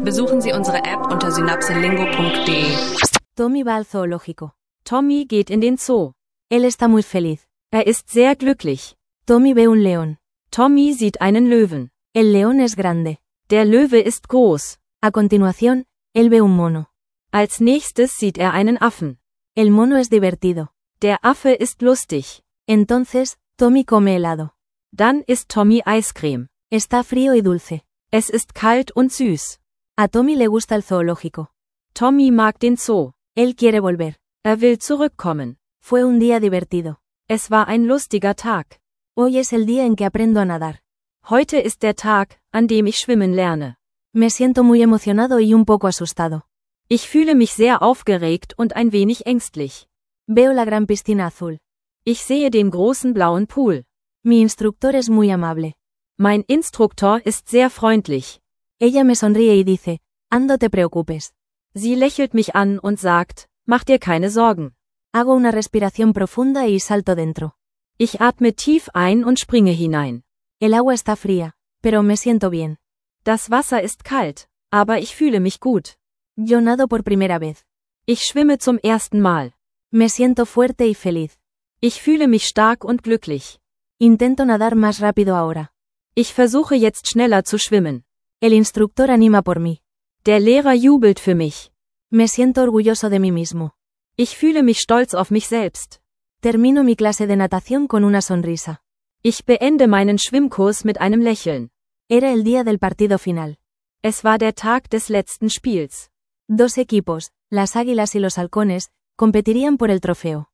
Besuchen Sie unsere App unter synapselingo.de. Tommy va al zoológico. Tommy geht in den Zoo. Él está muy feliz. Ist sehr glücklich. Tommy ve un león. Tommy sieht einen Löwen. El león es grande. Der Löwe ist groß. A continuación, él ve un mono. Als nächstes sieht einen Affen. El mono es divertido. Der Affe ist lustig. Entonces, Tommy come helado. Dann isst Tommy Eiscreme. Está frío y dulce. Es ist kalt und süß. A Tommy le gusta el zoológico. Tommy mag den Zoo. Él quiere volver. Will zurückkommen. Fue un día divertido. Es war ein lustiger Tag. Hoy es el día en que aprendo a nadar. Heute ist der Tag, an dem ich schwimmen lerne. Me siento muy emocionado y un poco asustado. Ich fühle mich sehr aufgeregt und ein wenig ängstlich. Veo la gran piscina azul. Ich sehe den großen blauen Pool. Mi instructor es muy amable. Mein Instruktor ist sehr freundlich. Ella me sonríe y dice, "No te preocupes." Sie lächelt mich an und sagt, mach dir keine Sorgen. Hago una respiración profunda y salto dentro. Ich atme tief ein und springe hinein. El agua está fría, pero me siento bien. Das Wasser ist kalt, aber ich fühle mich gut. Yo nado por primera vez. Ich schwimme zum ersten Mal. Me siento fuerte y feliz. Ich fühle mich stark und glücklich. Intento nadar más rápido ahora. Ich versuche jetzt schneller zu schwimmen. El instructor anima por mí. Der Lehrer jubelt für mich. Me siento orgulloso de mí mismo. Ich fühle mich stolz auf mich selbst. Termino mi clase de natación con una sonrisa. Ich beende meinen Schwimmkurs mit einem Lächeln. Era el día del partido final. Es war der Tag des letzten Spiels. Dos equipos, las Águilas y los Halcones, competirían por el trofeo.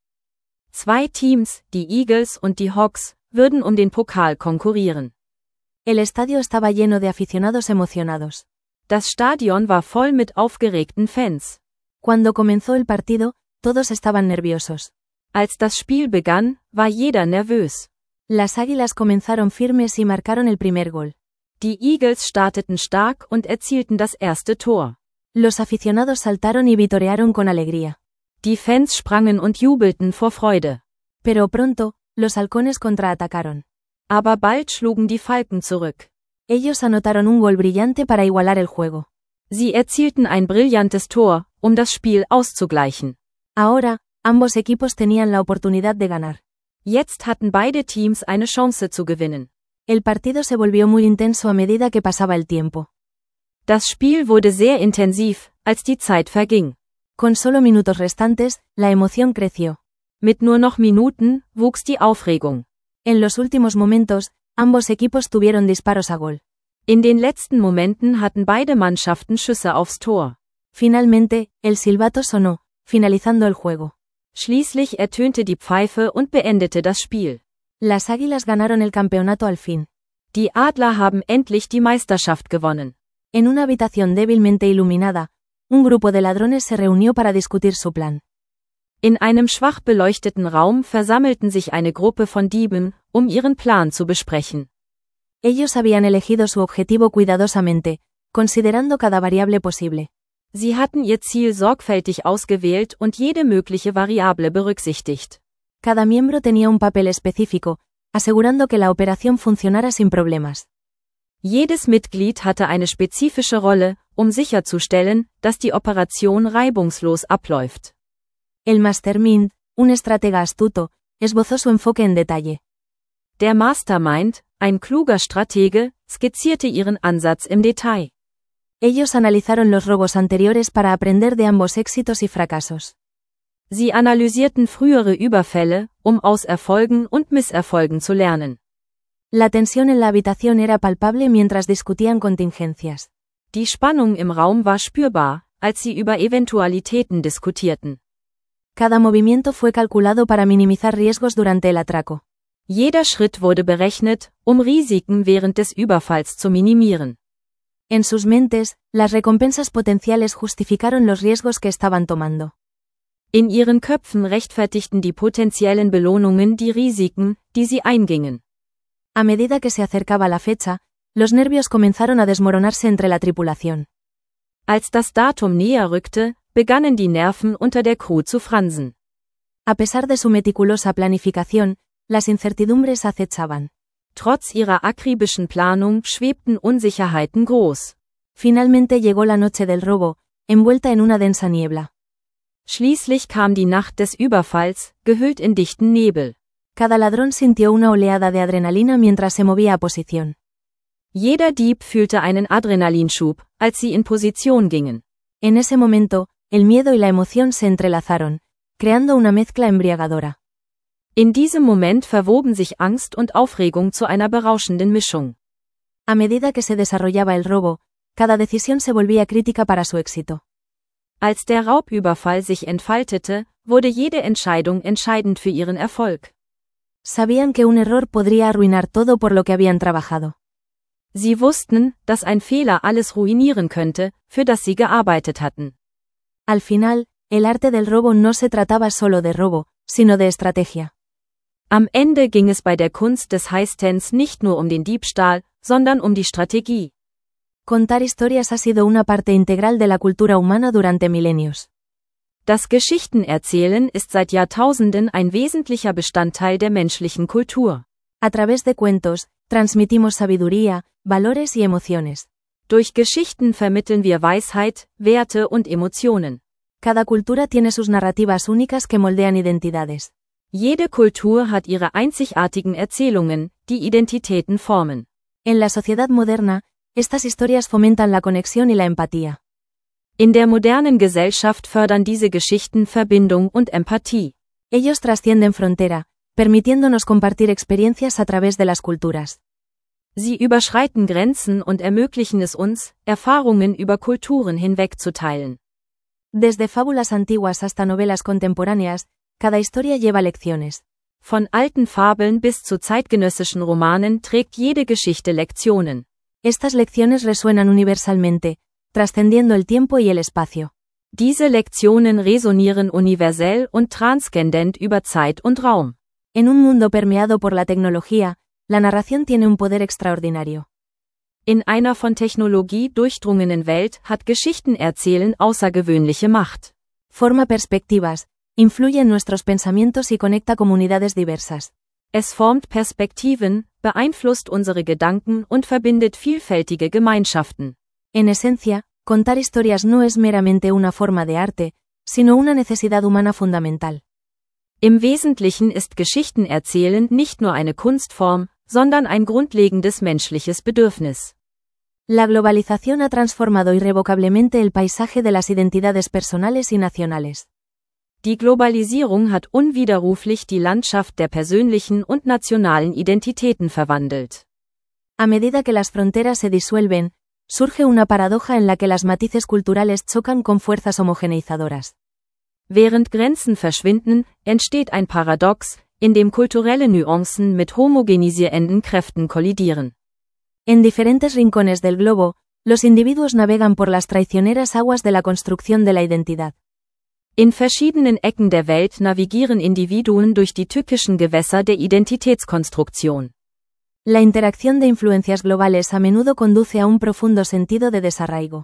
Zwei Teams, die Eagles und die Hawks, würden um den Pokal konkurrieren. El estadio estaba lleno de aficionados emocionados. Das Stadion war voll mit aufgeregten Fans. Cuando comenzó el partido, todos estaban nerviosos. Als das Spiel begann, war jeder nervös. Las Águilas comenzaron firmes y marcaron el primer gol. Die Eagles starteten stark und erzielten das erste Tor. Los aficionados saltaron y vitorearon con alegría. Die Fans sprangen und jubelten vor Freude. Pero pronto, los Halcones contraatacaron. Aber bald schlugen die Falken zurück. Ellos anotaron un gol brillante para igualar el juego. Sie erzielten ein brillantes Tor, um das Spiel auszugleichen. Ahora, ambos equipos tenían la oportunidad de ganar. Jetzt hatten beide Teams eine Chance zu gewinnen. El partido se volvió muy intenso a medida que pasaba el tiempo. Das Spiel wurde sehr intensiv, als die Zeit verging. Con solo minutos restantes, la emoción creció. Mit nur noch Minuten wuchs die Aufregung. En los últimos momentos, ambos equipos tuvieron disparos a gol. In den letzten Momenten hatten beide Mannschaften Schüsse aufs Tor. Finalmente, el silbato sonó, finalizando el juego. Schließlich ertönte die Pfeife und beendete das Spiel. Las Águilas ganaron el campeonato al fin. Die Adler haben endlich die Meisterschaft gewonnen. En una habitación débilmente iluminada, un grupo de ladrones se reunió para discutir su plan. In einem schwach beleuchteten Raum versammelten sich eine Gruppe von Dieben, um ihren Plan zu besprechen. Ellos habían elegido su objetivo cuidadosamente, considerando cada variable posible. Sie hatten ihr Ziel sorgfältig ausgewählt und jede mögliche Variable berücksichtigt. Cada miembro tenía un papel específico, asegurando que la operación funcionara sin problemas. Jedes Mitglied hatte eine spezifische Rolle, um sicherzustellen, dass die Operation reibungslos abläuft. El Mastermind, un estratega astuto, esbozó su enfoque en detalle. Der Mastermind, ein kluger Stratege, skizzierte ihren Ansatz im Detail. Ellos analizaron los robos anteriores para aprender de ambos éxitos y fracasos. Sie analysierten frühere Überfälle, um aus Erfolgen und Misserfolgen zu lernen. La tensión en la habitación era palpable mientras discutían contingencias. Die Spannung im Raum war spürbar, als sie über Eventualitäten diskutierten. Cada movimiento fue calculado para minimizar riesgos durante el atraco. Jeder Schritt wurde berechnet, um Risiken während des Überfalls zu minimieren. En sus mentes, las recompensas potenciales justificaron los riesgos que estaban tomando. In ihren Köpfen rechtfertigten die potenziellen Belohnungen die Risiken, die sie eingingen. A medida que se acercaba la fecha, los nervios comenzaron a desmoronarse entre la tripulación. Als das Datum näher rückte, begannen die Nerven unter der Crew zu fransen. A pesar de su meticulosa planificación, las incertidumbres acechaban. Trotz ihrer akribischen Planung schwebten Unsicherheiten groß. Finalmente llegó la noche del robo, envuelta en una densa niebla. Schließlich kam die Nacht des Überfalls, gehüllt in dichten Nebel. Cada ladrón sintió una oleada de adrenalina mientras se movía a posición. Jeder Dieb fühlte einen Adrenalinschub, als sie in Position gingen. En ese momento, el miedo y la emoción se entrelazaron, creando una mezcla embriagadora. In diesem Moment verwoben sich Angst und Aufregung zu einer berauschenden Mischung. A medida que se desarrollaba el robo, cada decisión se volvía crítica para su éxito. Als der Raubüberfall sich entfaltete, wurde jede Entscheidung entscheidend für ihren Erfolg. Sabían que un error podría arruinar todo por lo que habían trabajado. Sie wussten, dass ein Fehler alles ruinieren könnte, für das sie gearbeitet hatten. Al final, el arte del robo no se trataba solo de robo, sino de estrategia. Am Ende ging es bei der Kunst des Heistens nicht nur um den Diebstahl, sondern um die Strategie. Contar historias ha sido una parte integral de la cultura humana durante milenios. Das Geschichtenerzählen ist seit Jahrtausenden ein wesentlicher Bestandteil der menschlichen Kultur. A través de cuentos, transmitimos sabiduría, valores y emociones. Durch Geschichten vermitteln wir Weisheit, Werte und Emotionen. Cada cultura tiene sus narrativas únicas que moldean identidades. Jede Kultur hat ihre einzigartigen Erzählungen, die Identitäten formen. En la sociedad moderna, estas historias fomentan la conexión y la empatía. In der modernen Gesellschaft fördern diese Geschichten Verbindung und Empathie. Ellos trascienden frontera, permitiéndonos compartir experiencias a través de las culturas. Sie überschreiten Grenzen und ermöglichen es uns, Erfahrungen über Kulturen hinweg zu teilen. Desde fábulas antiguas hasta novelas contemporáneas, cada historia lleva lecciones. Von alten Fabeln bis zu zeitgenössischen Romanen trägt jede Geschichte Lektionen. Estas lecciones resuenan universalmente, trascendiendo el tiempo y el espacio. Diese Lektionen resonieren universell und transzendent über Zeit und Raum. En un mundo permeado por la tecnología, la narración tiene un poder extraordinario. In einer von Technologie durchdrungenen Welt hat Geschichtenerzählen außergewöhnliche Macht. Forma perspectivas, influye en nuestros pensamientos y conecta comunidades diversas. Es formt Perspektiven, beeinflusst unsere Gedanken und verbindet vielfältige Gemeinschaften. En esencia, contar historias no es meramente una forma de arte, sino una necesidad humana fundamental. Im Wesentlichen ist Geschichtenerzählen nicht nur eine Kunstform, sondern ein grundlegendes menschliches Bedürfnis. La globalización ha transformado irrevocablemente el paisaje de las identidades personales y nacionales. Die Globalisierung hat unwiderruflich die Landschaft der persönlichen und nationalen Identitäten verwandelt. A medida que las fronteras se disuelven, surge una paradoja en la que las matices culturales chocan con fuerzas homogeneizadoras. Während Grenzen verschwinden, entsteht ein Paradox, in dem kulturelle Nuancen mit homogenisierenden Kräften kollidieren. En diferentes rincones del globo, los individuos navegan por las traicioneras aguas de la construcción de la identidad. In verschiedenen Ecken der Welt navigieren Individuen durch die tückischen Gewässer der Identitätskonstruktion. La interacción de influencias globales a menudo conduce a un profundo sentido de desarraigo.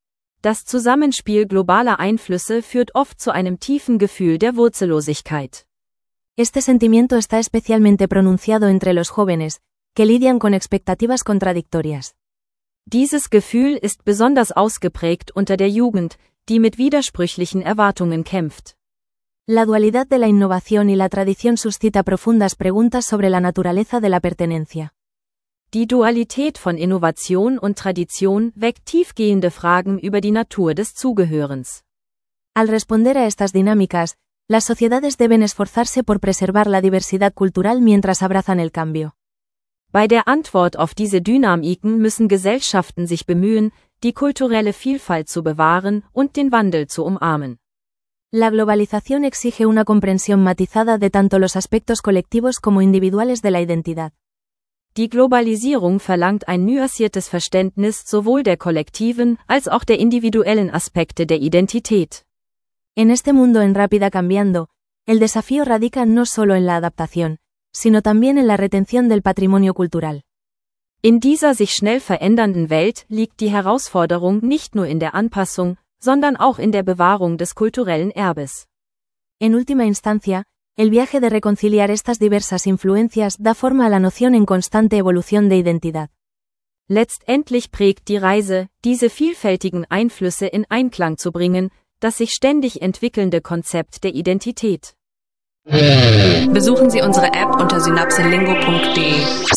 Das Zusammenspiel globaler Einflüsse führt oft zu einem tiefen Gefühl der Wurzellosigkeit. Este sentimiento está especialmente pronunciado entre los jóvenes, que lidian con expectativas contradictorias. Dieses Gefühl ist besonders ausgeprägt unter der Jugend, die mit widersprüchlichen Erwartungen kämpft. La dualidad de la innovación y la tradición suscita profundas preguntas sobre la naturaleza de la pertenencia. Die Dualität von Innovation und Tradition weckt tiefgehende Fragen über die Natur des Zugehörens. Al responder a estas dinámicas, las sociedades deben esforzarse por preservar la diversidad cultural mientras abrazan el cambio. Bei der Antwort auf diese Dynamiken müssen Gesellschaften sich bemühen, die kulturelle Vielfalt zu bewahren und den Wandel zu umarmen. La globalización exige una comprensión matizada de tanto los aspectos colectivos como individuales de la identidad. Die Globalisierung verlangt ein nuanciertes Verständnis sowohl der kollektiven als auch der individuellen Aspekte der Identität. En este mundo en rápida cambiando, el desafío radica no solo en la adaptación, sino también en la retención del patrimonio cultural. In dieser sich schnell verändernden Welt liegt die Herausforderung nicht nur in der Anpassung, sondern auch in der Bewahrung des kulturellen Erbes. En última instancia, el viaje de reconciliar estas diversas influencias da forma a la noción en constante evolución de identidad. Letztendlich prägt die Reise, diese vielfältigen Einflüsse in Einklang zu bringen, das sich ständig entwickelnde Konzept der Identität. Besuchen Sie unsere App unter synapselingo.de.